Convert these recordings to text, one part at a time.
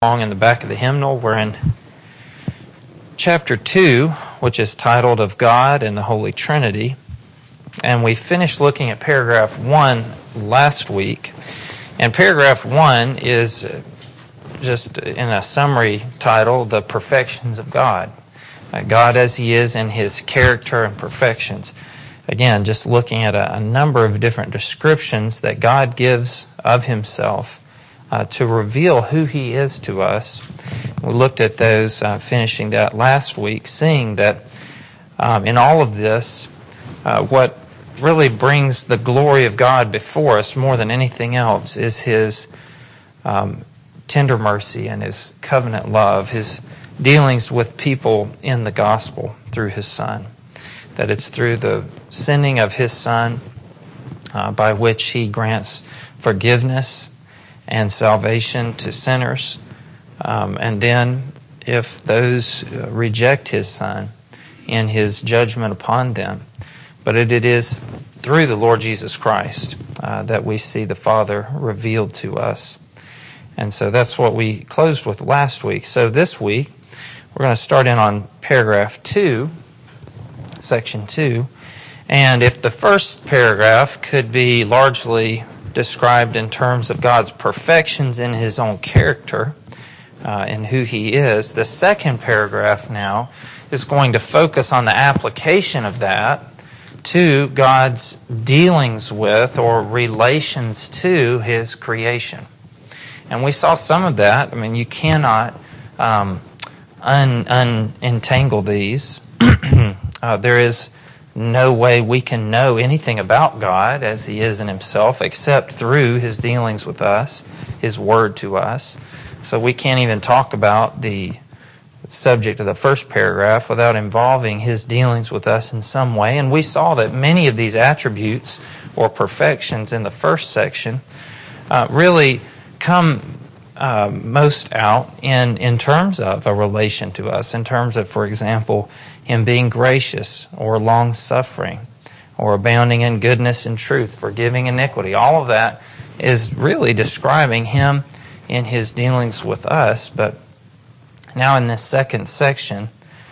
In the back of the hymnal, we're in chapter 2, which is titled Of God and the Holy Trinity. And we finished looking at paragraph 1 last week. And paragraph 1 is just in a summary title, The Perfections of God. God as He is in His character and perfections. Again, just looking at a number of different descriptions that God gives of Himself to reveal who He is to us. We looked at those, finishing that last week, seeing that in all of this, what really brings the glory of God before us more than anything else is His tender mercy and His covenant love, His dealings with people in the gospel through His Son. That it's through the sending of His Son by which He grants forgiveness and salvation to sinners. And then if those reject His Son in His judgment upon them. But it is through the Lord Jesus Christ that we see the Father revealed to us. And so that's what we closed with last week. So this week, we're going to start in on paragraph 2, section 2. And if the first paragraph could be largely described in terms of God's perfections in His own character and who He is, the second paragraph now is going to focus on the application of that to God's dealings with or relations to His creation. And we saw some of that. I mean, you cannot unentangle these. There is no way we can know anything about God as He is in Himself except through His dealings with us, His Word to us. So we can't even talk about the subject of the first paragraph without involving His dealings with us in some way. And we saw that many of these attributes or perfections in the first section really come most out in terms of a relation to us, in terms of, for example, Him being gracious or long-suffering or abounding in goodness and truth, forgiving iniquity. All of that is really describing Him in His dealings with us. But now in this second section,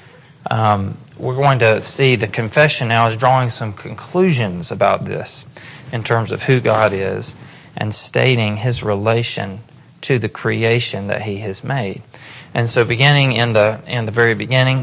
we're going to see the confession now is drawing some conclusions about this in terms of who God is and stating His relation to the creation that He has made. And so beginning in the very beginning,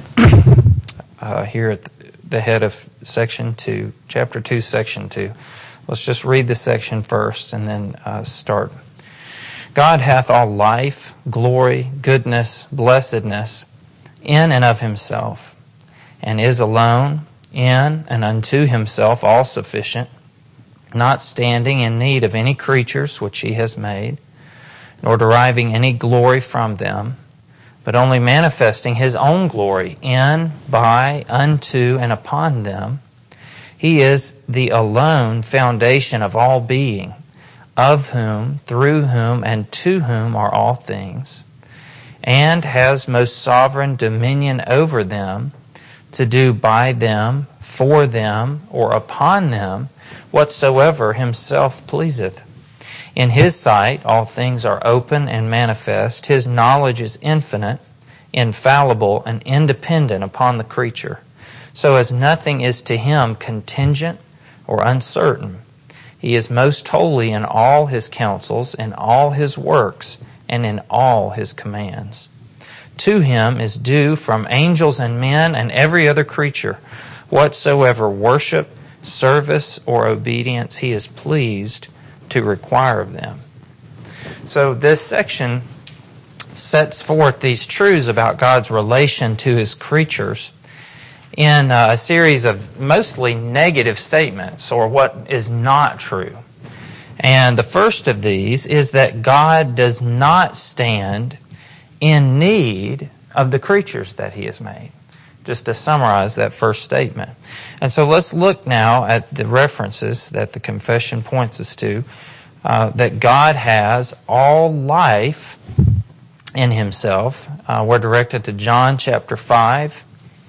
here at the head of section 2, chapter 2, section 2. Let's just read the section first and then start. God hath all life, glory, goodness, blessedness in and of Himself, and is alone, in and unto Himself all sufficient, not standing in need of any creatures which He has made, nor deriving any glory from them, but only manifesting His own glory in, by, unto, and upon them. He is the alone foundation of all being, of whom, through whom, and to whom are all things, and has most sovereign dominion over them, to do by them, for them, or upon them, whatsoever Himself pleaseth. In His sight all things are open and manifest. His knowledge is infinite, infallible, and independent upon the creature, so as nothing is to Him contingent or uncertain. He is most holy in all His counsels, in all His works, and in all His commands. To Him is due from angels and men and every other creature whatsoever worship, service, or obedience He is pleased to require of them. So this section sets forth these truths about God's relation to His creatures in a series of mostly negative statements, or what is not true. And the first of these is that God does not stand in need of the creatures that He has made. Just to summarize that first statement. And so let's look now at the references that the confession points us to, that God has all life in Himself. We're directed to John chapter 5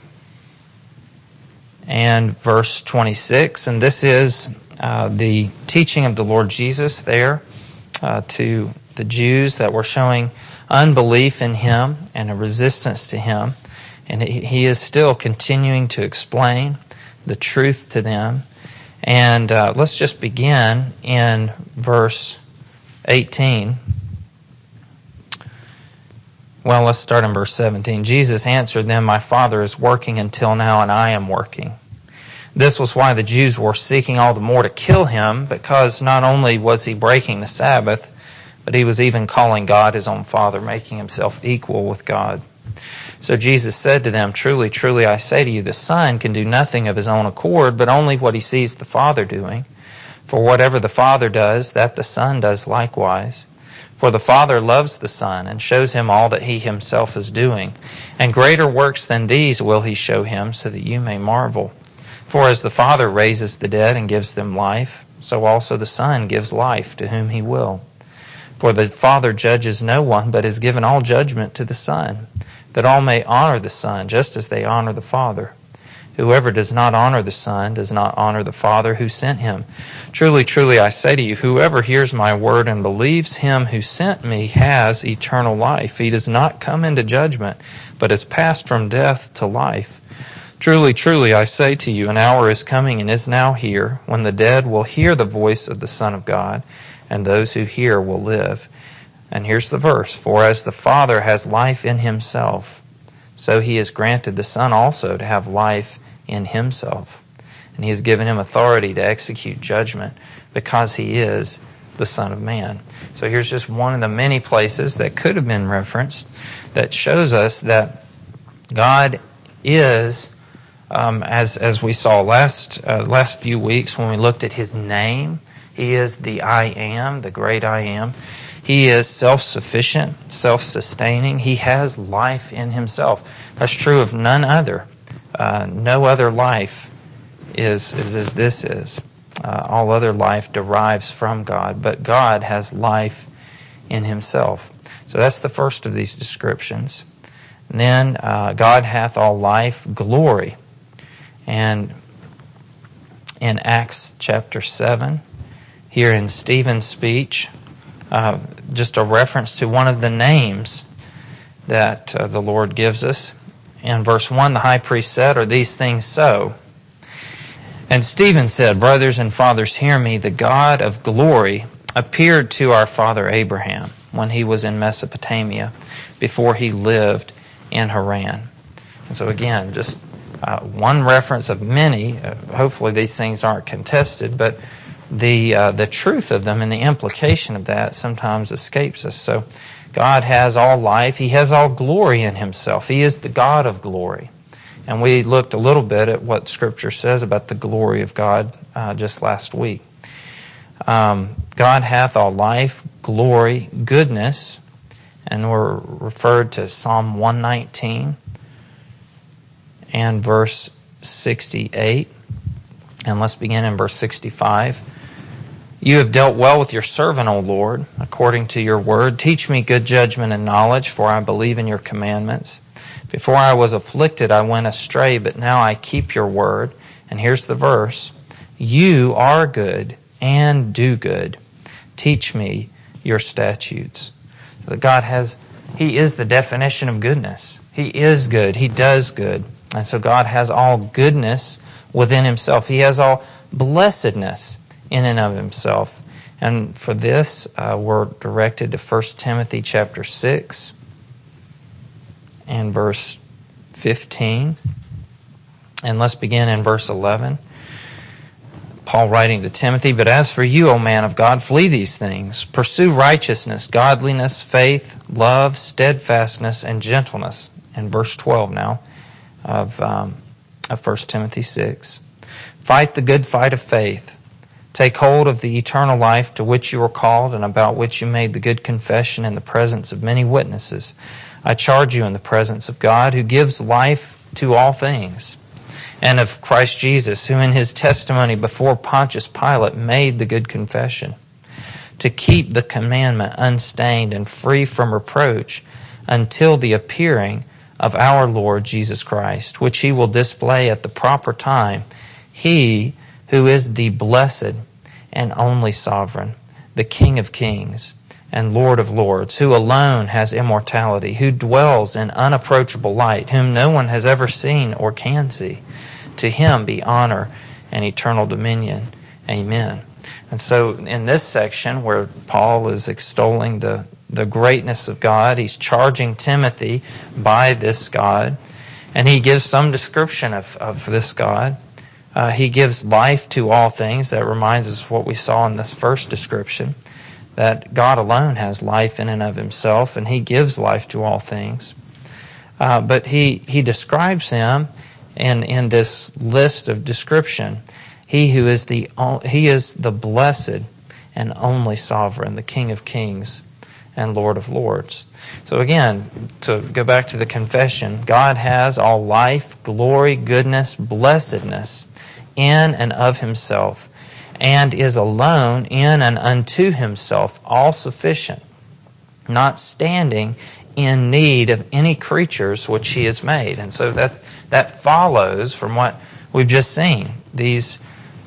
and verse 26. And this is the teaching of the Lord Jesus there to the Jews that were showing unbelief in him and a resistance to him. And he is still continuing to explain the truth to them. And let's just begin in verse 18. Well, let's start in verse 17. Jesus answered them, "My Father is working until now, and I am working." This was why the Jews were seeking all the more to kill him, because not only was he breaking the Sabbath, but he was even calling God his own Father, making himself equal with God. So Jesus said to them, "Truly, truly, I say to you, the Son can do nothing of his own accord, but only what he sees the Father doing. For whatever the Father does, that the Son does likewise. For the Father loves the Son, and shows him all that he himself is doing. And greater works than these will he show him, so that you may marvel. For as the Father raises the dead and gives them life, so also the Son gives life to whom he will. For the Father judges no one, but has given all judgment to the Son, that all may honor the Son, just as they honor the Father. Whoever does not honor the Son does not honor the Father who sent him. Truly, truly, I say to you, whoever hears my word and believes him who sent me has eternal life. He does not come into judgment, but is passed from death to life. Truly, truly, I say to you, an hour is coming and is now here, when the dead will hear the voice of the Son of God, and those who hear will live." And here's the verse. "For as the Father has life in himself, so he has granted the Son also to have life in himself. And he has given him authority to execute judgment, because he is the Son of Man." So here's just one of the many places that could have been referenced that shows us that God is, as we saw last few weeks when we looked at his name, he is the I Am, the great I Am. He is self-sufficient, self-sustaining. He has life in himself. That's true of none other. No other life is as this is. All other life derives from God, but God has life in himself. So that's the first of these descriptions. And then God hath all life, glory. And in Acts chapter 7, here in Stephen's speech, just a reference to one of the names that the Lord gives us. In verse 1, the high priest said, "Are these things so?" And Stephen said, "Brothers and fathers, hear me. The God of glory appeared to our father Abraham when he was in Mesopotamia, before he lived in Haran." And so again, just one reference of many. Hopefully these things aren't contested, but the truth of them and the implication of that sometimes escapes us. So God has all life. He has all glory in himself. He is the God of glory. And we looked a little bit at what Scripture says about the glory of God just last week. God hath all life, glory, goodness, and we're referred to Psalm 119 and verse 68. And let's begin in verse 65. "You have dealt well with your servant, O Lord, according to your word. Teach me good judgment and knowledge, for I believe in your commandments. Before I was afflicted, I went astray, but now I keep your word." And here's the verse. "You are good and do good. Teach me your statutes." So God he is the definition of goodness. He is good. He does good. And so God has all goodness within himself. He has all blessedness in and of himself. And for this, we're directed to 1 Timothy chapter 6 and verse 15. And let's begin in verse 11. Paul writing to Timothy, "But as for you, O man of God, flee these things. Pursue righteousness, godliness, faith, love, steadfastness, and gentleness." In verse 12 now of 1 Timothy 6. "Fight the good fight of faith. Take hold of the eternal life to which you were called and about which you made the good confession in the presence of many witnesses. I charge you in the presence of God, who gives life to all things, and of Christ Jesus, who in his testimony before Pontius Pilate made the good confession, to keep the commandment unstained and free from reproach until the appearing of our Lord Jesus Christ, which he will display at the proper time. He who is the blessed and only sovereign, the King of kings and Lord of lords, who alone has immortality, who dwells in unapproachable light, whom no one has ever seen or can see. To him be honor and eternal dominion. Amen. And so in this section where Paul is extolling the greatness of God, he's charging Timothy by this God, and he gives some description of this God. He gives life to all things. That reminds us of what we saw in this first description, that God alone has life in and of himself, and he gives life to all things. But he describes him in this list of description. He is the blessed and only sovereign, the King of kings and Lord of lords. So again, to go back to the confession, God has all life, glory, goodness, blessedness in and of himself, and is alone in and unto himself all sufficient, not standing in need of any creatures which he has made. And so that follows from what we've just seen. These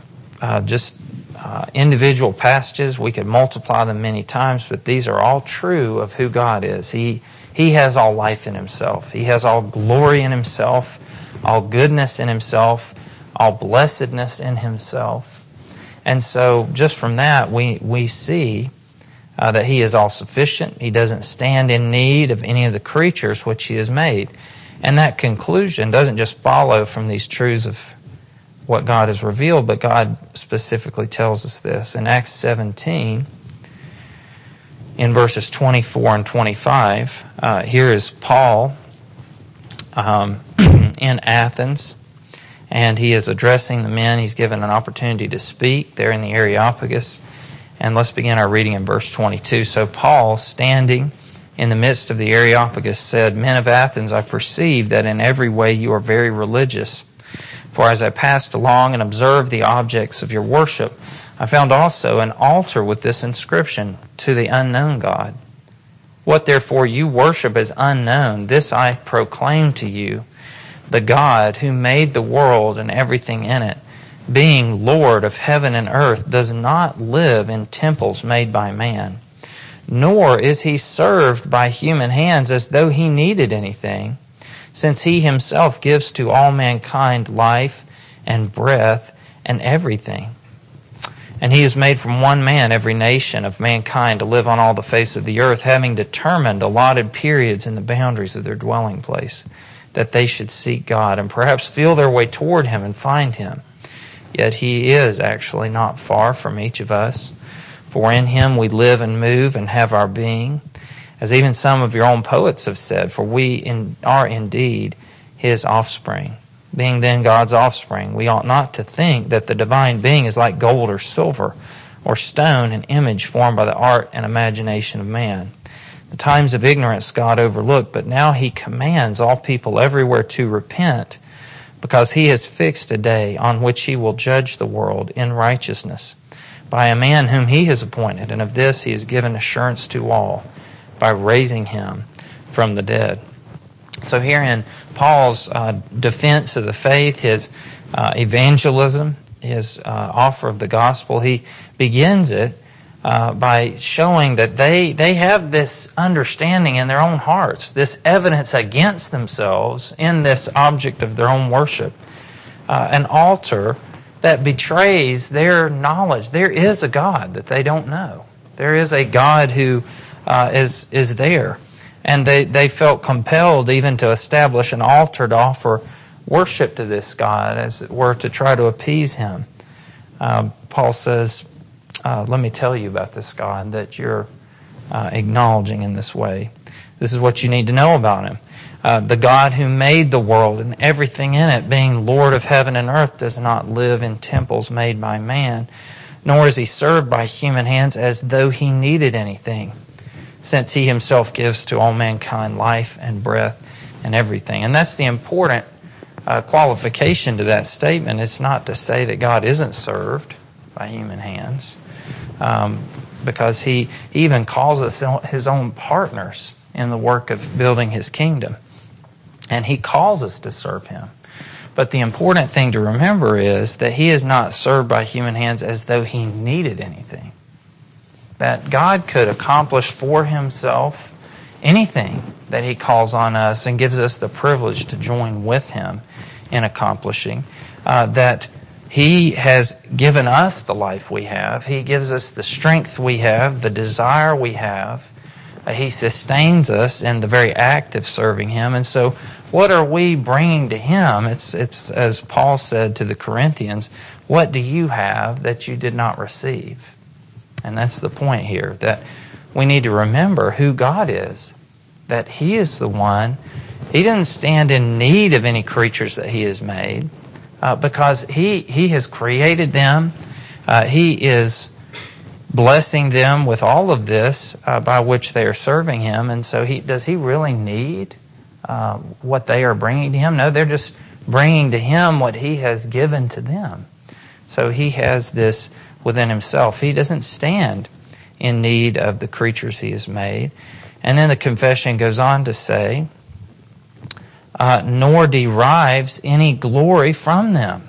individual passages, we could multiply them many times, but these are all true of who God is. He has all life in himself. He has all glory in himself, all goodness in himself, all blessedness in himself. And so just from that, we see that he is all sufficient. He doesn't stand in need of any of the creatures which he has made. And that conclusion doesn't just follow from these truths of what God has revealed, but God specifically tells us this. In Acts 17, in verses 24 and 25, here is Paul in Athens, and he is addressing the men. He's given an opportunity to speak there in the Areopagus. And let's begin our reading in verse 22. So Paul, standing in the midst of the Areopagus, said, "Men of Athens, I perceive that in every way you are very religious. For as I passed along and observed the objects of your worship, I found also an altar with this inscription, To the unknown God. What therefore you worship as unknown, this I proclaim to you, the God who made the world and everything in it, being Lord of heaven and earth, does not live in temples made by man, nor is he served by human hands as though he needed anything, since he himself gives to all mankind life and breath and everything. And he has made from one man every nation of mankind to live on all the face of the earth, having determined allotted periods in the boundaries of their dwelling place, that they should seek God and perhaps feel their way toward him and find him. Yet he is actually not far from each of us, for in him we live and move and have our being. As even some of your own poets have said, for we are indeed his offspring. Being then God's offspring, we ought not to think that the divine being is like gold or silver or stone, an image formed by the art and imagination of man. The times of ignorance God overlooked, but now he commands all people everywhere to repent, because he has fixed a day on which he will judge the world in righteousness by a man whom he has appointed, and of this he has given assurance to all, by raising him from the dead." So here in Paul's defense of the faith, his evangelism, his offer of the gospel, he begins it by showing that they have this understanding in their own hearts, this evidence against themselves in this object of their own worship, an altar that betrays their knowledge. There is a God that they don't know. There is a God who is there. And they felt compelled even to establish an altar to offer worship to this God, as it were, to try to appease him. Paul says, let me tell you about this God that you're acknowledging in this way. This is what you need to know about him. The God who made the world and everything in it, being Lord of heaven and earth, does not live in temples made by man, nor is he served by human hands as though he needed anything, since he himself gives to all mankind life and breath and everything. And that's the important qualification to that statement. It's not to say that God isn't served by human hands, because he even calls us his own partners in the work of building his kingdom. And he calls us to serve him. But the important thing to remember is that he is not served by human hands as though he needed anything. that God could accomplish for himself anything that he calls on us and gives us the privilege to join with him in accomplishing. That he has given us the life we have. He gives us the strength we have, the desire we have. He sustains us in the very act of serving him. And so what are we bringing to him? It's as Paul said to the Corinthians, what do you have that you did not receive? And that's the point here, that we need to remember who God is, that he is the one. He didn't stand in need of any creatures that he has made because he has created them. He is blessing them with all of this by which they are serving him. And so does he really need what they are bringing to him? No, they're just bringing to him what he has given to them. So he has this within himself. He doesn't stand in need of the creatures he has made. And then the confession goes on to say, nor derives any glory from them.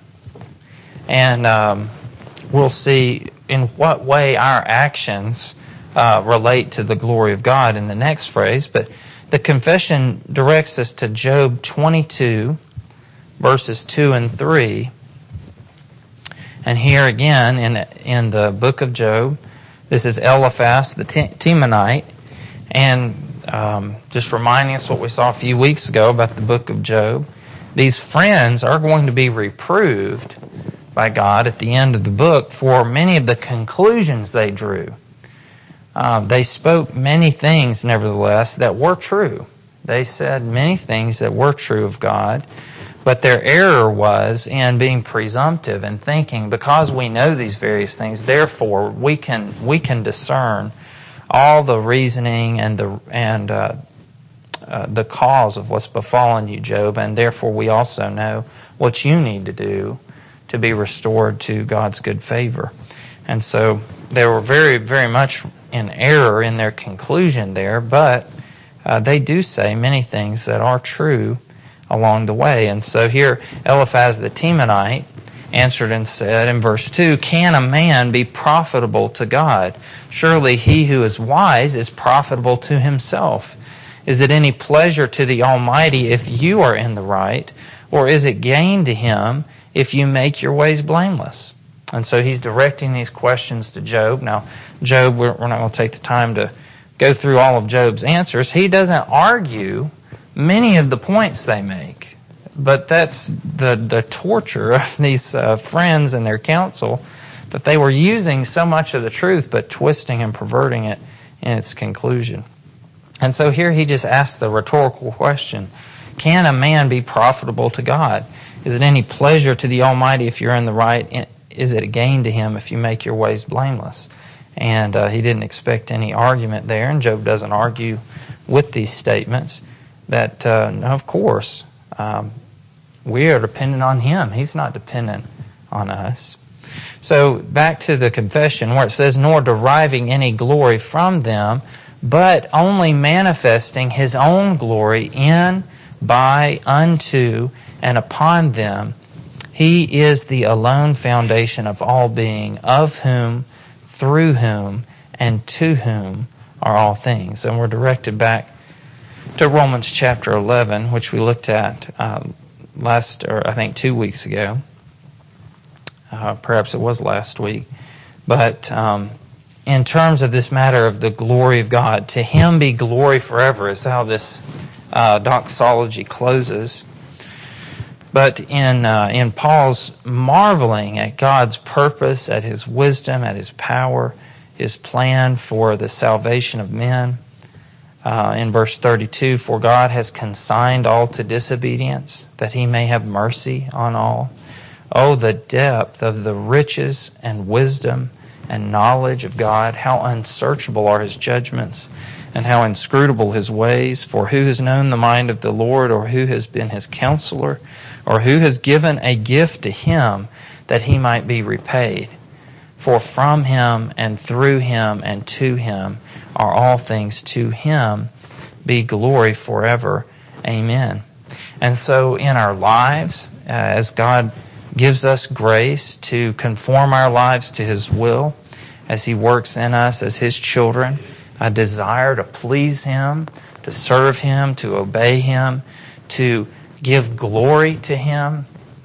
And we'll see in what way our actions relate to the glory of God in the next phrase. But the confession directs us to Job 22, verses 2 and 3. And here again, in the book of Job, this is Eliphaz the Temanite. And just reminding us what we saw a few weeks ago about the book of Job. These friends are going to be reproved by God at the end of the book for many of the conclusions they drew. They spoke many things, nevertheless, that were true. They said many things that were true of God, but their error was in being presumptive and thinking, because we know these various things, therefore we can discern all the reasoning and the cause of what's befallen you, Job, and therefore we also know what you need to do to be restored to God's good favor. And so they were very, very much in error in their conclusion there, but they do say many things that are true along the way. And so here Eliphaz the Temanite answered and said in verse 2, can a man be profitable to God? Surely he who is wise is profitable to himself. Is it any pleasure to the Almighty if you are in the right, or is it gain to him if you make your ways blameless? And so he's directing these questions to Job. Now, Job, we're not going to take the time to go through all of Job's answers. He doesn't argue many of the points they make. But that's the torture of these friends and their counsel, that they were using so much of the truth but twisting and perverting it in its conclusion. And so here he just asks the rhetorical question, can a man be profitable to God? Is it any pleasure to the Almighty if you're in the right? Is it a gain to him if you make your ways blameless? And he didn't expect any argument there, and Job doesn't argue with these statements that, of course, we are dependent on him. He's not dependent on us. So back to the confession where it says, nor deriving any glory from them, but only manifesting his own glory in, by, unto, and upon them. He is the alone foundation of all being, of whom, through whom, and to whom are all things. And we're directed back to Romans chapter 11, which we looked at I think 2 weeks ago. Perhaps it was last week. But in terms of this matter of the glory of God, to him be glory forever is how this doxology closes. But in Paul's marveling at God's purpose, at his wisdom, at his power, his plan for the salvation of men, in verse 32, for God has consigned all to disobedience, that he may have mercy on all. Oh, the depth of the riches and wisdom and knowledge of God! How unsearchable are his judgments, and how inscrutable his ways. For who has known the mind of the Lord, or who has been his counselor, or who has given a gift to him that he might be repaid? For from him and through him and to him are all things. To him be glory forever. Amen. And so in our lives, as God gives us grace to conform our lives to his will, as He works in us as His children, a desire to please Him, to serve Him, to obey Him, to give glory to Him.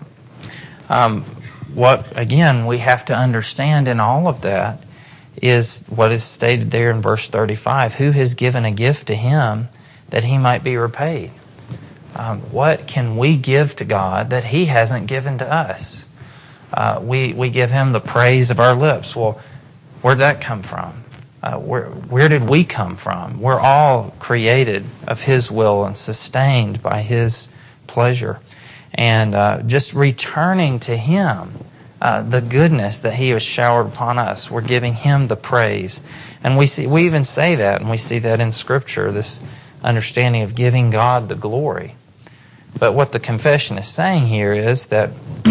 What, again, we have to understand in all of that is what is stated there in verse 35. Who has given a gift to Him that He might be repaid? What can we give to God that He hasn't given to us? We give Him the praise of our lips. Well, where'd that come from? Where did we come from? We're all created of His will and sustained by His pleasure. And just returning to Him the goodness that He has showered upon us. We're giving Him the praise. And we even say that, and we see that in Scripture, this understanding of giving God the glory. But what the confession is saying here is that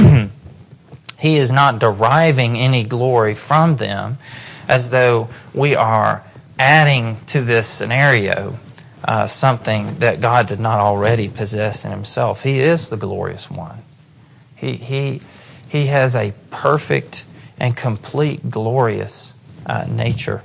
He is not deriving any glory from them as though we are adding to this scenario something that God did not already possess in Himself. He is the glorious one. He has a perfect and complete glorious nature.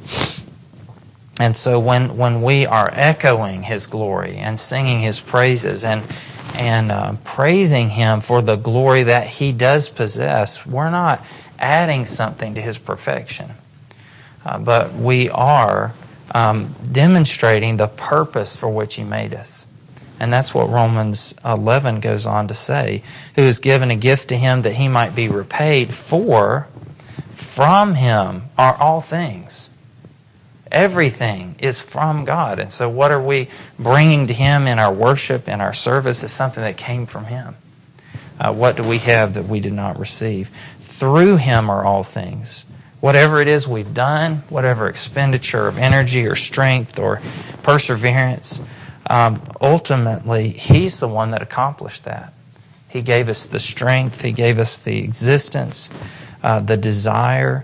And so when we are echoing His glory and singing His praises and praising Him for the glory that He does possess, we're not adding something to His perfection. But we are demonstrating the purpose for which He made us. And that's what Romans 11 goes on to say. Who has given a gift to Him that He might be repaid, for from Him are all things. Everything is from God. And so what are we bringing to Him in our worship, in our service, is something that came from Him. What do we have that we did not receive? Through Him are all things. Whatever it is we've done, whatever expenditure of energy or strength or perseverance, ultimately, He's the one that accomplished that. He gave us the strength. He gave us the existence, the desire.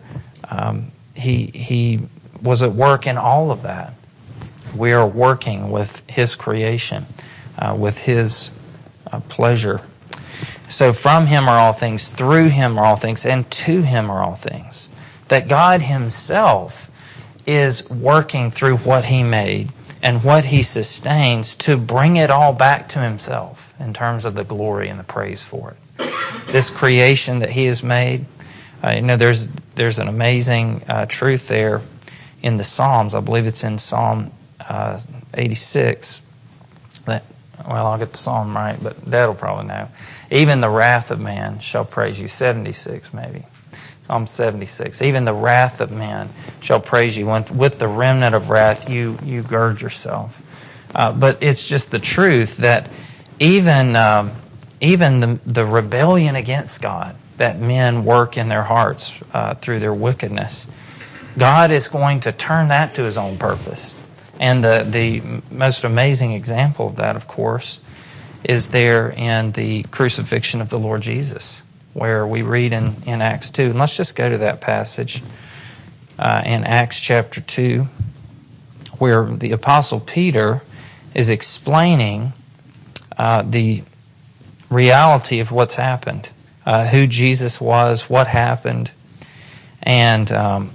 He was at work in all of that. We are working with His creation, with His pleasure. So from Him are all things, through Him are all things, and to Him are all things. That God Himself is working through what He made and what He sustains to bring it all back to Himself in terms of the glory and the praise for it. This creation that He has made, there's an amazing truth there in the Psalms. I believe it's in Psalm 86. I'll get the Psalm right, but Dad will probably know. Even the wrath of man shall praise you. 76 maybe. Psalm 76. Even the wrath of man shall praise you. When with the remnant of wrath you gird yourself. But it's just the truth that even the rebellion against God that men work in their hearts through their wickedness, God is going to turn that to His own purpose. And the most amazing example of that, of course, is there in the crucifixion of the Lord Jesus, where we read in Acts 2. And let's just go to that passage in Acts chapter 2, where the Apostle Peter is explaining the reality of what's happened, who Jesus was, what happened. And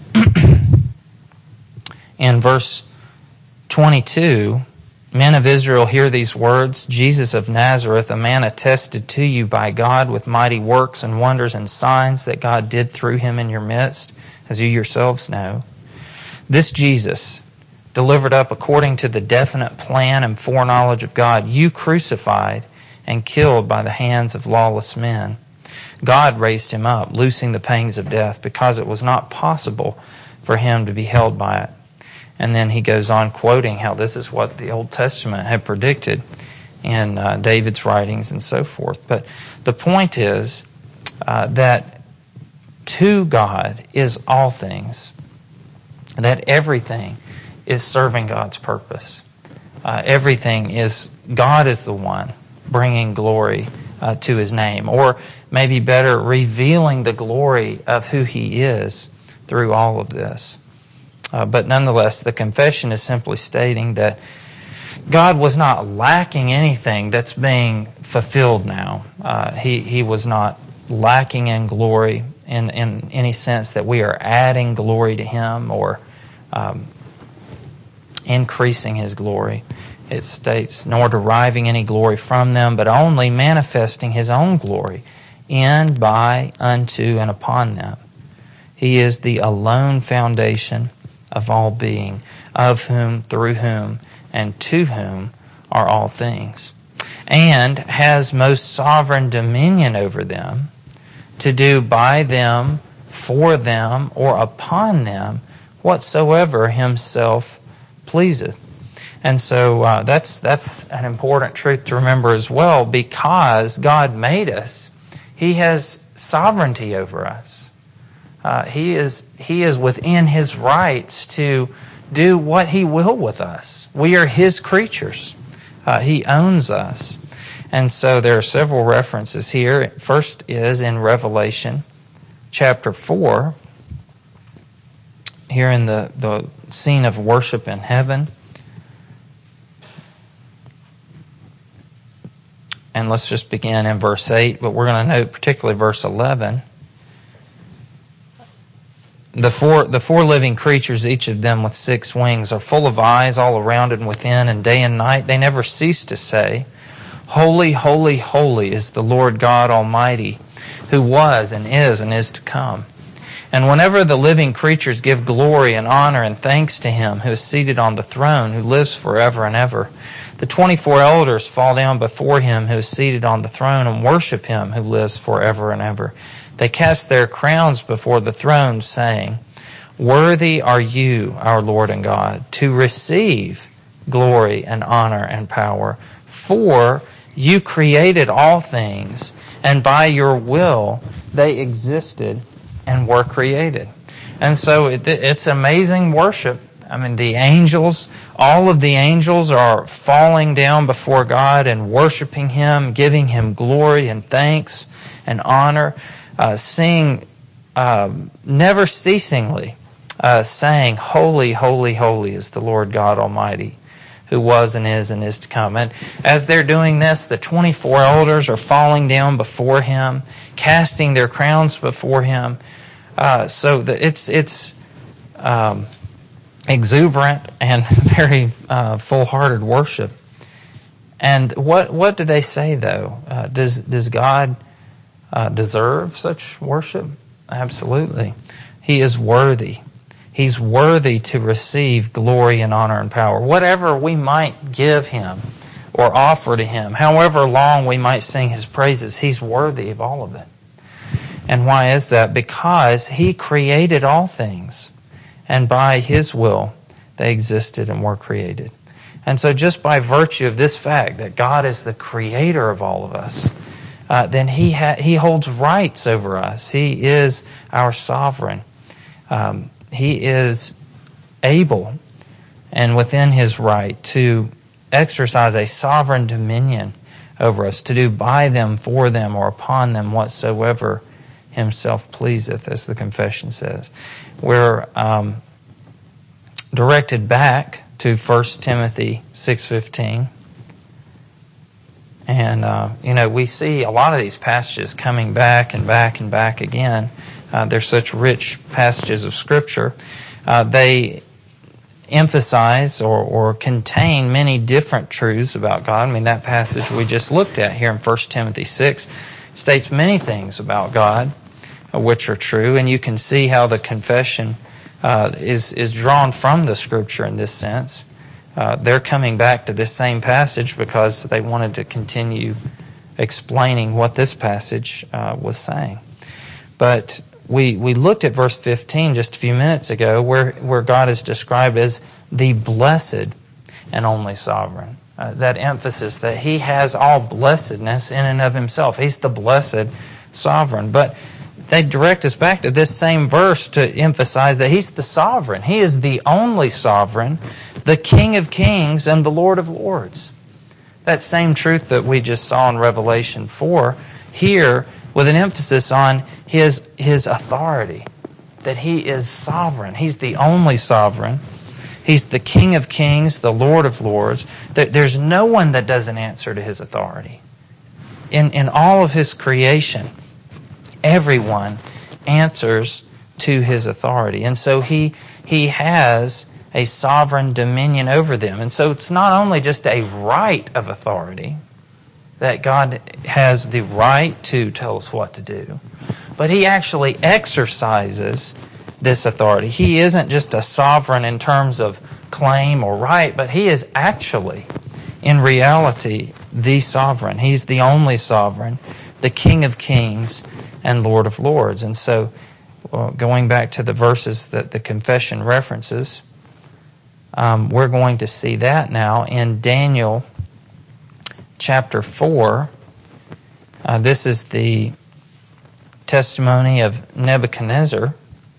in verse 22, men of Israel, hear these words. Jesus of Nazareth, a man attested to you by God with mighty works and wonders and signs that God did through Him in your midst, as you yourselves know. This Jesus, delivered up according to the definite plan and foreknowledge of God, you crucified and killed by the hands of lawless men. God raised Him up, loosing the pangs of death, because it was not possible for Him to be held by it. And then he goes on quoting how this is what the Old Testament had predicted in David's writings and so forth. But the point is that to God is all things, that everything is serving God's purpose. Everything is, God is the one bringing glory to His name, or maybe better, revealing the glory of who He is through all of this. But nonetheless, the confession is simply stating that God was not lacking anything that's being fulfilled now. He was not lacking in glory in any sense that we are adding glory to Him or increasing His glory. It states, nor deriving any glory from them, but only manifesting His own glory in, by, unto, and upon them. He is the alone foundation of all being, of whom, through whom, and to whom are all things, and has most sovereign dominion over them, to do by them, for them, or upon them, whatsoever Himself pleaseth. And so that's an important truth to remember as well, because God made us. He has sovereignty over us. He is within His rights to do what He will with us. We are His creatures. He owns us. And so there are several references here. First is in Revelation chapter 4, here in the scene of worship in heaven. And let's just begin in verse 8, but we're going to note particularly verse 11. The four living creatures, each of them with 6 wings, are full of eyes all around and within, and day and night they never cease to say, Holy, holy, holy is the Lord God Almighty, who was and is to come. And whenever the living creatures give glory and honor and thanks to Him who is seated on the throne, who lives forever and ever, the 24 elders fall down before Him who is seated on the throne and worship Him who lives forever and ever. They cast their crowns before the throne, saying, Worthy are you, our Lord and God, to receive glory and honor and power. For you created all things, and by your will they existed and were created. And so it's amazing worship. I mean, the angels, all of the angels are falling down before God and worshiping Him, giving Him glory and thanks and honor, never ceasingly saying, Holy, holy, holy is the Lord God Almighty, who was and is to come. And as they're doing this, the 24 elders are falling down before Him, casting their crowns before Him. So that it's exuberant and very full-hearted worship. And what do they say, though? Does God deserve such worship? Absolutely. He is worthy. He's worthy to receive glory and honor and power. Whatever we might give Him or offer to Him, however long we might sing His praises, He's worthy of all of it. And why is that? Because He created all things, and by His will they existed and were created. And so just by virtue of this fact that God is the creator of all of us, then He holds rights over us. He is our sovereign. He is able and within His right to exercise a sovereign dominion over us, to do by them, for them, or upon them whatsoever Himself pleaseth, as the confession says. We're directed back to 1 Timothy 6:15. And, we see a lot of these passages coming back and back and back again. They're such rich passages of Scripture. They emphasize or contain many different truths about God. I mean, that passage we just looked at here in 1 Timothy 6 states many things about God which are true, and you can see how the confession is drawn from the Scripture in this sense. They're coming back to this same passage because they wanted to continue explaining what this passage was saying. But we looked at verse 15 just a few minutes ago where God is described as the blessed and only sovereign. That emphasis that He has all blessedness in and of Himself. He's the blessed sovereign. But they direct us back to this same verse to emphasize that He's the sovereign. He is the only sovereign, the King of kings and the Lord of lords. That same truth that we just saw in Revelation 4, here with an emphasis on His authority, that He is sovereign. He's the only sovereign. He's the King of kings, the Lord of lords. There's no one that doesn't answer to His authority. In all of His creation, everyone answers to his authority. And so he has a sovereign dominion over them. And so it's not only just a right of authority, that God has the right to tell us what to do, but he actually exercises this authority. He isn't just a sovereign in terms of claim or right, but he is actually, in reality, the sovereign. He's the only sovereign, the King of Kings and Lord of Lords. And so, going back to the verses that the confession references, we're going to see that now in Daniel chapter 4. This is the testimony of Nebuchadnezzar.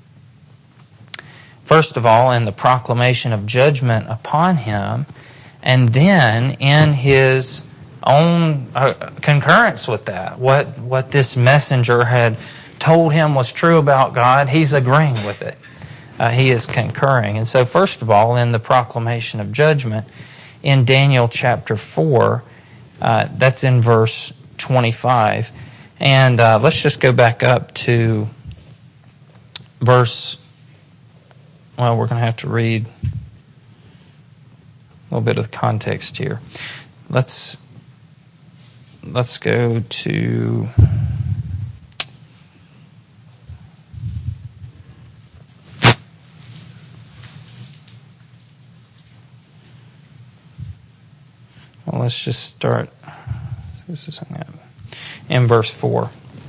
First of all, in the proclamation of judgment upon him, and then in his own concurrence with that. What this messenger had told him was true about God, he's agreeing with it. He is concurring. And so first of all, in the proclamation of judgment, in Daniel chapter 4, that's in verse 25. And let's just go back up to verse, well, we're going to have to read a little bit of the context here. Let's go to let's just start in verse 4.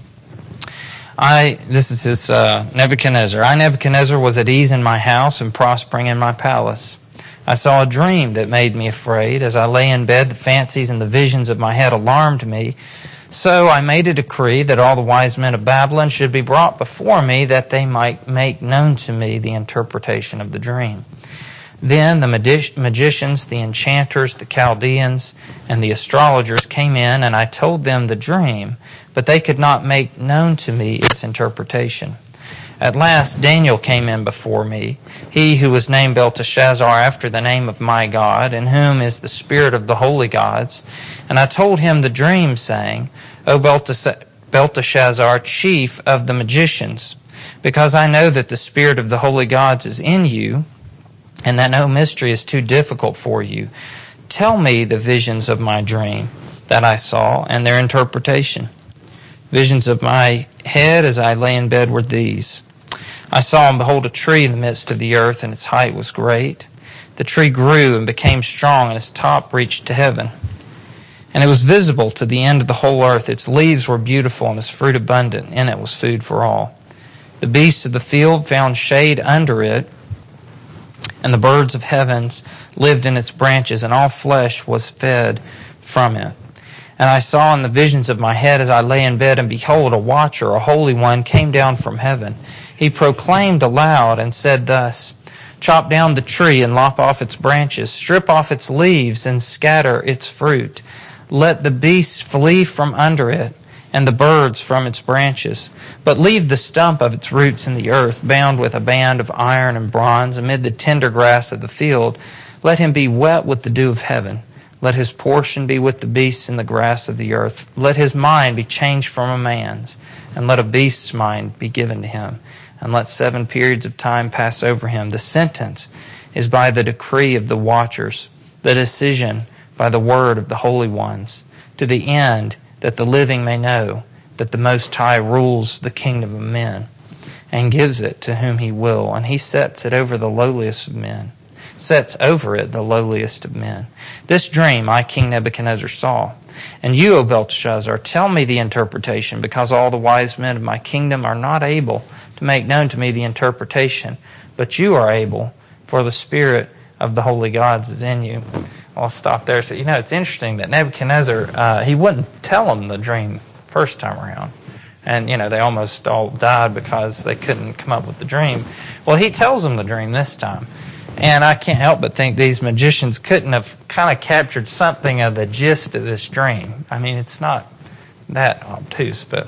This is his Nebuchadnezzar. I, Nebuchadnezzar, was at ease in my house and prospering in my palace. I saw a dream that made me afraid. As I lay in bed, the fancies and the visions of my head alarmed me. So I made a decree that all the wise men of Babylon should be brought before me, that they might make known to me the interpretation of the dream. Then the magicians, the enchanters, the Chaldeans, and the astrologers came in, and I told them the dream, but they could not make known to me its interpretation. At last Daniel came in before me, he who was named Belteshazzar after the name of my God, in whom is the spirit of the holy gods. And I told him the dream, saying, O Belteshazzar, chief of the magicians, because I know that the spirit of the holy gods is in you, and that no mystery is too difficult for you, tell me the visions of my dream that I saw and their interpretation. Visions of my head as I lay in bed were these. I saw and behold a tree in the midst of the earth, and its height was great. The tree grew and became strong, and its top reached to heaven. And it was visible to the end of the whole earth. Its leaves were beautiful, and its fruit abundant. In it was food for all. The beasts of the field found shade under it, and the birds of heavens lived in its branches, and all flesh was fed from it. And I saw in the visions of my head as I lay in bed, and behold, a watcher, a holy one, came down from heaven. He proclaimed aloud and said thus, Chop down the tree and lop off its branches, strip off its leaves and scatter its fruit. Let the beasts flee from under it, and the birds from its branches. But leave the stump of its roots in the earth, bound with a band of iron and bronze, amid the tender grass of the field. Let him be wet with the dew of heaven. Let his portion be with the beasts in the grass of the earth. Let his mind be changed from a man's, and let a beast's mind be given to him. And let 7 periods of time pass over him. The sentence is by the decree of the watchers, the decision by the word of the holy ones, to the end that the living may know that the Most High rules the kingdom of men, and gives it to whom he will, and he sets it over the lowliest of men. Sets over it the lowliest of men. This dream I, King Nebuchadnezzar, saw. And you, O Belteshazzar, tell me the interpretation, because all the wise men of my kingdom are not able to make known to me the interpretation, but you are able, for the spirit of the holy gods is in you. I'll stop there. So, it's interesting that Nebuchadnezzar, he wouldn't tell them the dream first time around. And, they almost all died because they couldn't come up with the dream. Well, he tells them the dream this time. And I can't help but think these magicians couldn't have kind of captured something of the gist of this dream. I mean, it's not that obtuse, but,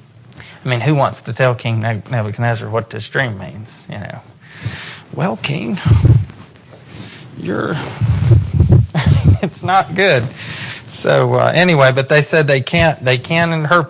who wants to tell King Nebuchadnezzar what this dream means, Well, King, it's not good. So anyway, but they said they can't interpret it.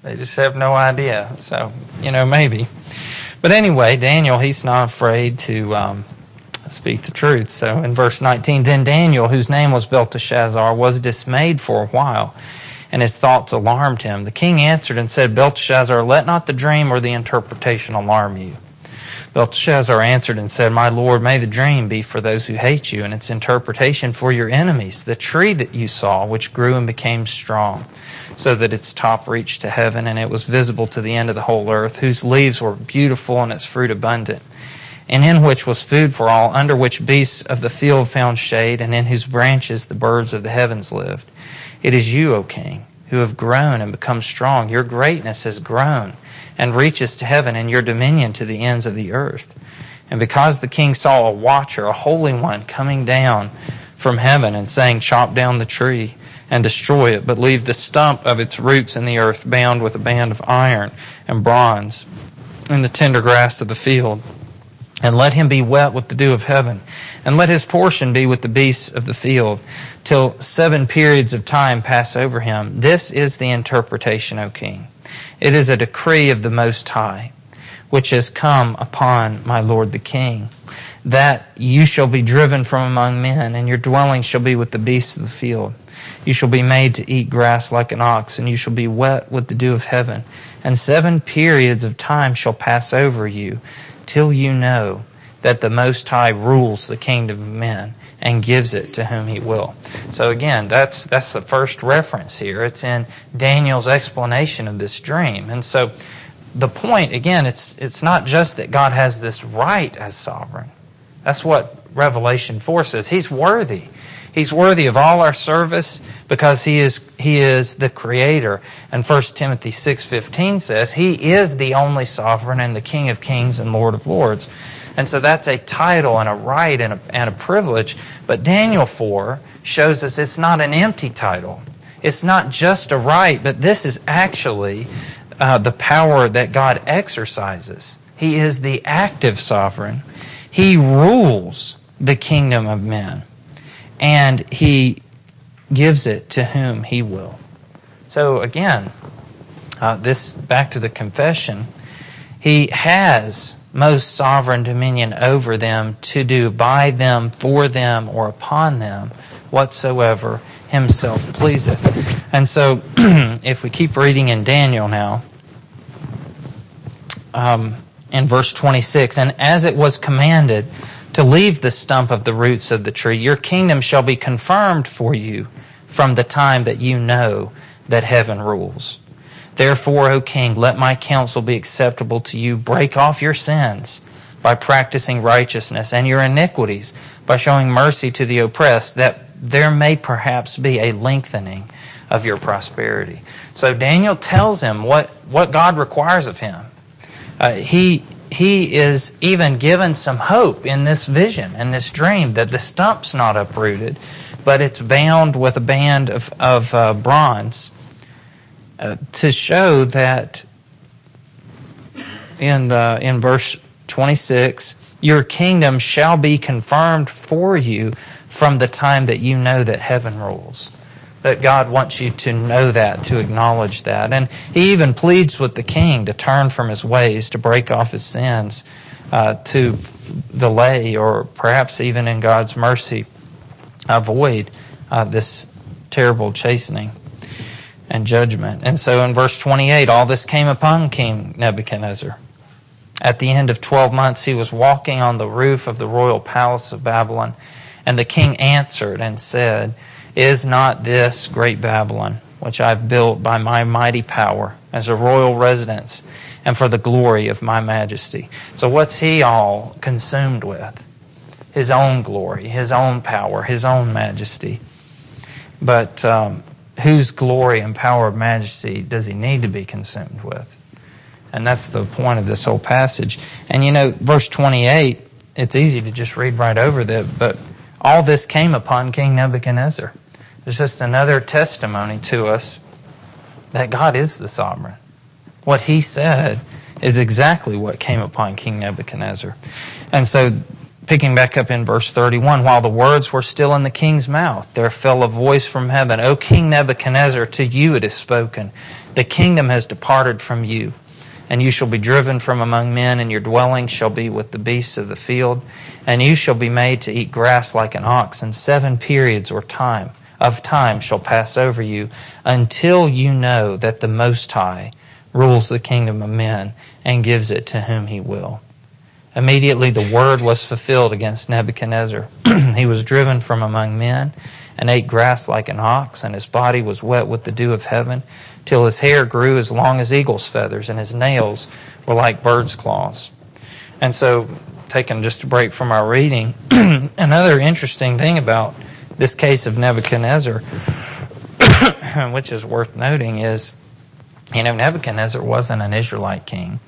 They just have no idea. So, maybe. But anyway, Daniel, he's not afraid to speak the truth. So in verse 19, then Daniel, whose name was Belteshazzar, was dismayed for a while, and his thoughts alarmed him. The king answered and said, Belteshazzar, let not the dream or the interpretation alarm you. Belteshazzar answered and said, my lord, may the dream be for those who hate you, and its interpretation for your enemies. The tree that you saw, which grew and became strong, so that its top reached to heaven, and it was visible to the end of the whole earth, whose leaves were beautiful and its fruit abundant, and in which was food for all, under which beasts of the field found shade, and in whose branches the birds of the heavens lived. It is you, O king, who have grown and become strong. Your greatness has grown and reaches to heaven, and your dominion to the ends of the earth. And because the king saw a watcher, a holy one, coming down from heaven and saying, chop down the tree and destroy it, but leave the stump of its roots in the earth, bound with a band of iron and bronze in the tender grass of the field. And let him be wet with the dew of heaven, and let his portion be with the beasts of the field, till 7 periods of time pass over him. This is the interpretation, O king. It is a decree of the Most High, which has come upon my lord the king, that you shall be driven from among men, and your dwelling shall be with the beasts of the field. You shall be made to eat grass like an ox, and you shall be wet with the dew of heaven. And 7 periods of time shall pass over you, till you know that the Most High rules the kingdom of men and gives it to whom he will. So again, that's the first reference here. It's in Daniel's explanation of this dream. And so the point, again, it's not just that God has this right as sovereign. That's what Revelation 4 says. He's worthy. He's worthy of all our service because he is the creator. And 1 Timothy 6:15 says he is the only sovereign and the King of kings and Lord of lords. And so that's a title and a right and a privilege. But Daniel 4 shows us it's not an empty title. It's not just a right, but this is actually the power that God exercises. He is the active sovereign. He rules the kingdom of men, and he gives it to whom he will. So again, this back to the confession, he has most sovereign dominion over them to do by them, for them, or upon them whatsoever himself pleaseth. And so if we keep reading in Daniel now, in verse 26, and as it was commanded to leave the stump of the roots of the tree, your kingdom shall be confirmed for you from the time that you know that heaven rules. Therefore, O king, let my counsel be acceptable to you. Break off your sins by practicing righteousness, and your iniquities by showing mercy to the oppressed, that there may perhaps be a lengthening of your prosperity. So Daniel tells him what God requires of him. He is even given some hope in this vision and this dream that the stump's not uprooted, but it's bound with a band of bronze to show that in verse 26, your kingdom shall be confirmed for you from the time that you know that heaven rules. That God wants you to know that, to acknowledge that. And he even pleads with the king to turn from his ways, to break off his sins, to delay, or perhaps even in God's mercy, avoid this terrible chastening and judgment. And so in verse 28, all this came upon King Nebuchadnezzar. At the end of 12 months, he was walking on the roof of the royal palace of Babylon, and the king answered and said, is not this great Babylon, which I've built by my mighty power as a royal residence and for the glory of my majesty? So what's he all consumed with? His own glory, his own power, his own majesty. But whose glory and power and majesty does he need to be consumed with? And that's the point of this whole passage. And verse 28, it's easy to just read right over that, but all this came upon King Nebuchadnezzar. It's just another testimony to us that God is the sovereign. What he said is exactly what came upon King Nebuchadnezzar. And so Picking back up in verse 31, while the words were still in the king's mouth, there fell a voice from heaven, O King Nebuchadnezzar, to you it is spoken. The kingdom has departed from you, and you shall be driven from among men, and your dwelling shall be with the beasts of the field, and you shall be made to eat grass like an ox, and 7 periods or time shall pass over you, until you know that the Most High rules the kingdom of men and gives it to whom he will. Immediately the word was fulfilled against Nebuchadnezzar. He was driven from among men and ate grass like an ox, and his body was wet with the dew of heaven, till his hair grew as long as eagle's feathers, and his nails were like bird's claws. And so, taking just a break from our reading, another interesting thing about this case of Nebuchadnezzar, which is worth noting, is, Nebuchadnezzar wasn't an Israelite king.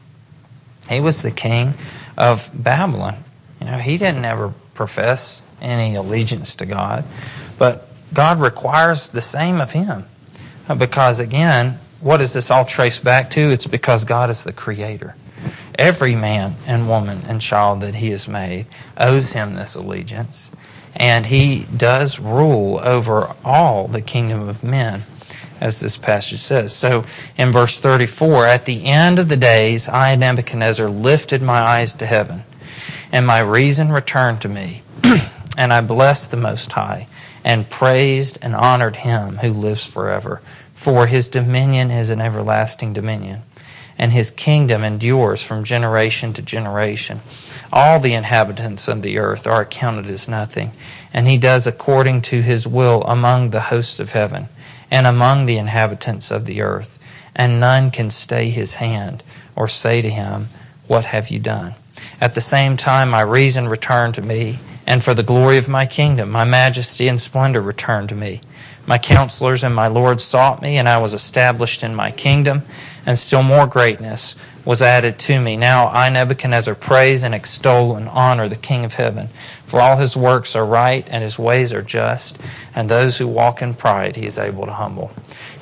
He was the king of Babylon. He didn't ever profess any allegiance to God, but God requires the same of him. Because again, what does this all trace back to? It's because God is the creator. Every man and woman and child that he has made owes him this allegiance, and he does rule over all the kingdom of men, as this passage says. So in verse 34, at the end of the days, I, Nebuchadnezzar, lifted my eyes to heaven, and my reason returned to me, and I blessed the Most High, and praised and honored him who lives forever. For his dominion is an everlasting dominion, and his kingdom endures from generation to generation. All the inhabitants of the earth are accounted as nothing, and he does according to his will among the hosts of heaven and among the inhabitants of the earth, and none can stay his hand or say to him, what have you done? At the same time my reason returned to me, and for the glory of my kingdom my majesty and splendor returned to me. My counselors and my lords sought me, and I was established in my kingdom, and still more greatness was added to me. Now I, Nebuchadnezzar, praise and extol and honor the King of heaven, for all his works are right, and his ways are just, and those who walk in pride he is able to humble.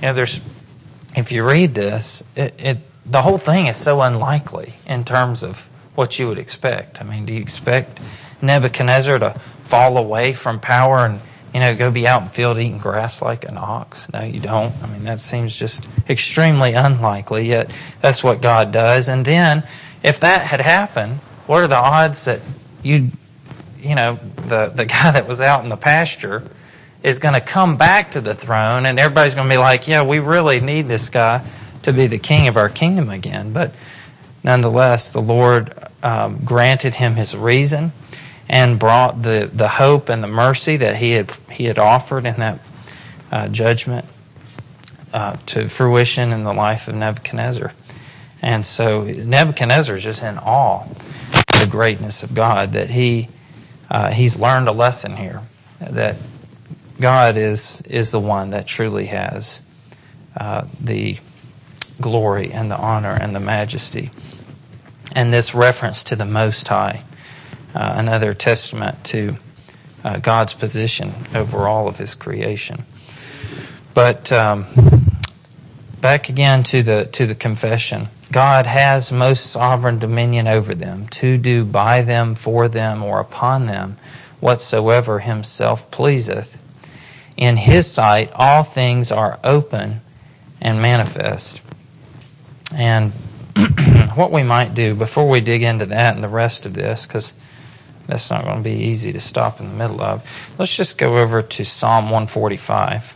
If you read this, the whole thing is so unlikely in terms of what you would expect. Do you expect Nebuchadnezzar to fall away from power and go be out in the field eating grass like an ox? No, you don't. That seems just extremely unlikely, yet that's what God does. And then, if that had happened, what are the odds that the guy that was out in the pasture is going to come back to the throne, and everybody's going to be like, yeah, we really need this guy to be the king of our kingdom again. But nonetheless, the Lord granted him his reason, and brought the hope and the mercy that he had offered in that judgment to fruition in the life of Nebuchadnezzar. And so Nebuchadnezzar is just in awe of the greatness of God, that he's learned a lesson here, that God is the one that truly has the glory and the honor and the majesty. And this reference to the Most High, another testament to God's position over all of his creation. But back again to the confession. God has most sovereign dominion over them, to do by them, for them, or upon them whatsoever himself pleaseth. In his sight all things are open and manifest. And what we might do before we dig into that and the rest of this, because that's not going to be easy to stop in the middle of, let's just go over to Psalm 145.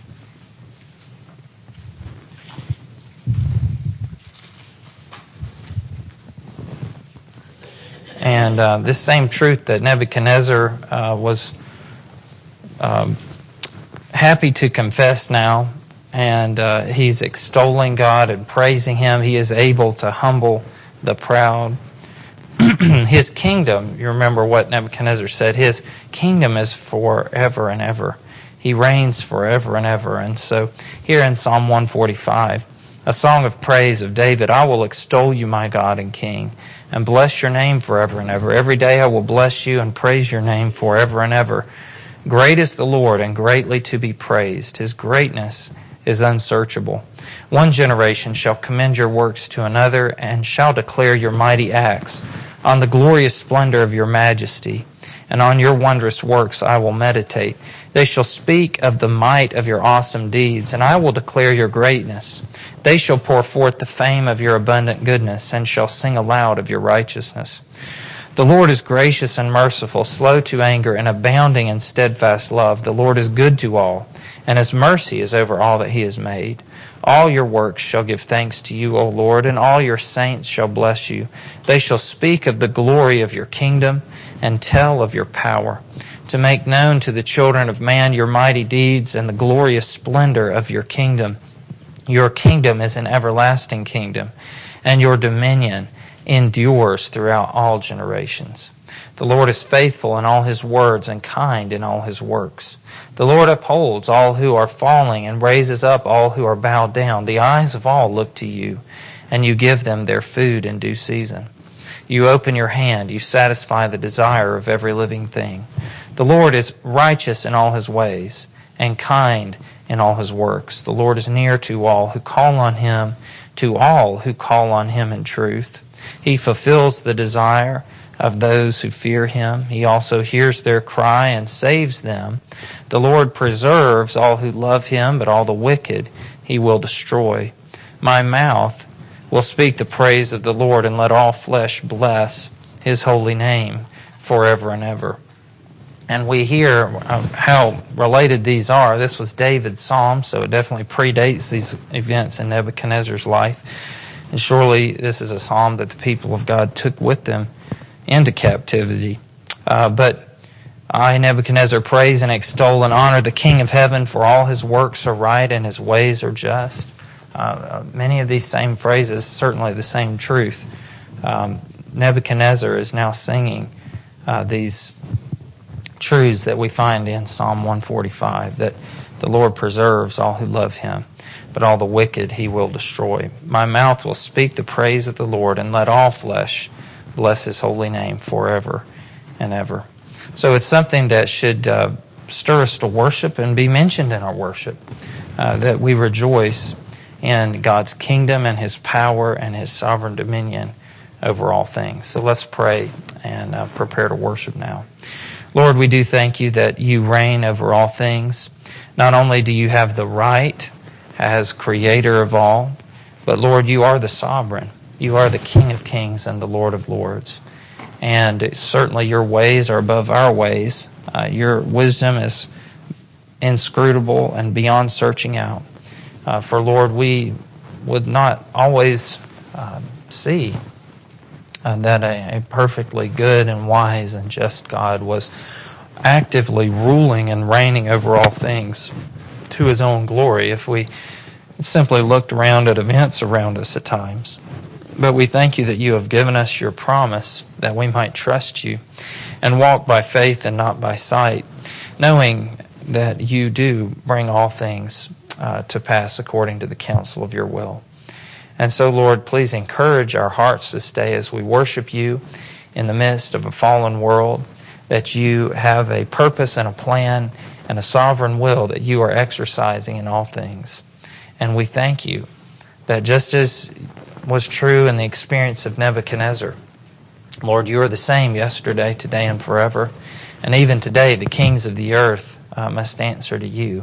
And this same truth that Nebuchadnezzar was happy to confess now, and he's extolling God and praising him. He is able to humble the proud. His kingdom, you remember what Nebuchadnezzar said, his kingdom is forever and ever. He reigns forever and ever. And so here in Psalm 145, a song of praise of David, I will extol you, my God and King, and bless your name forever and ever. Every day I will bless you and praise your name forever and ever. Great is the Lord and greatly to be praised. His greatness is unsearchable. One generation shall commend your works to another and shall declare your mighty acts. On the glorious splendor of your majesty, and on your wondrous works I will meditate. They shall speak of the might of your awesome deeds, and I will declare your greatness. They shall pour forth the fame of your abundant goodness, and shall sing aloud of your righteousness. The Lord is gracious and merciful, slow to anger, and abounding in steadfast love. The Lord is good to all, and his mercy is over all that he has made. All your works shall give thanks to you, O Lord, and all your saints shall bless you. They shall speak of the glory of your kingdom and tell of your power, to make known to the children of man your mighty deeds and the glorious splendor of your kingdom. Your kingdom is an everlasting kingdom, and your dominion endures throughout all generations. The Lord is faithful in all his words and kind in all his works. The Lord upholds all who are falling and raises up all who are bowed down. The eyes of all look to you, and you give them their food in due season. You open your hand, you satisfy the desire of every living thing. The Lord is righteous in all his ways, and kind in all his works. The Lord is near to all who call on him, to all who call on him in truth. He fulfills the desire of those who fear him. He also hears their cry and saves them. The Lord preserves all who love him, but all the wicked he will destroy. My mouth will speak the praise of the Lord, and let all flesh bless his holy name forever and ever. And we hear how related these are. This was David's psalm, so it definitely predates these events in Nebuchadnezzar's life. And surely this is a psalm that the people of God took with them into captivity. But I, Nebuchadnezzar, praise and extol and honor the King of heaven, for all his works are right and his ways are just. Many of these same phrases, certainly the same truth. Nebuchadnezzar is now singing these truths that we find in Psalm 145, that the Lord preserves all who love him, but all the wicked he will destroy. My mouth will speak the praise of the Lord, and let all flesh bless his holy name forever and ever. So it's something that should stir us to worship and be mentioned in our worship, that we rejoice in God's kingdom and his power and his sovereign dominion over all things. So let's pray and prepare to worship now. Lord, we do thank you that you reign over all things. Not only do you have the right as creator of all, but Lord, you are the sovereign. You are the King of kings and the Lord of lords. And certainly your ways are above our ways. Your wisdom is inscrutable and beyond searching out. For Lord, we would not always see that a perfectly good and wise and just God was actively ruling and reigning over all things to his own glory if we simply looked around at events around us at times. But we thank you that you have given us your promise that we might trust you and walk by faith and not by sight, knowing that you do bring all things to pass according to the counsel of your will. And so, Lord, please encourage our hearts this day as we worship you in the midst of a fallen world, that you have a purpose and a plan and a sovereign will that you are exercising in all things. And we thank you that just as was true in the experience of Nebuchadnezzar, Lord, you are the same yesterday, today, and forever. And even today, the kings of the earth must answer to you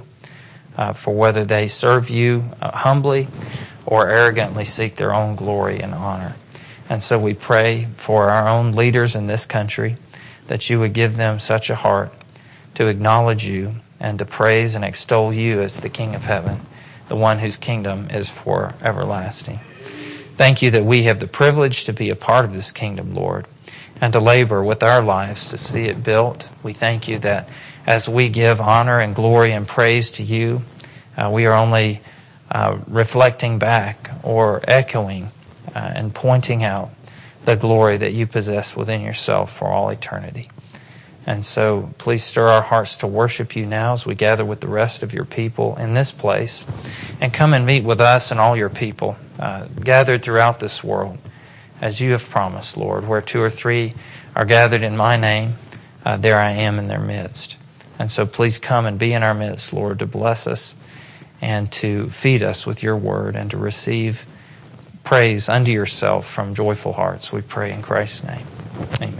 for whether they serve you humbly or arrogantly seek their own glory and honor. And so we pray for our own leaders in this country, that you would give them such a heart to acknowledge you and to praise and extol you as the King of heaven, the one whose kingdom is for everlasting. Thank you that we have the privilege to be a part of this kingdom, Lord, and to labor with our lives to see it built. We thank you that as we give honor and glory and praise to you, we are only reflecting back or echoing and pointing out the glory that you possess within yourself for all eternity. And so please stir our hearts to worship you now as we gather with the rest of your people in this place, and come and meet with us and all your people gathered throughout this world, as you have promised, Lord. Where 2 or 3 are gathered in my name, there I am in their midst. And so please come and be in our midst, Lord, to bless us and to feed us with your word and to receive praise unto yourself from joyful hearts. We pray in Christ's name. Amen.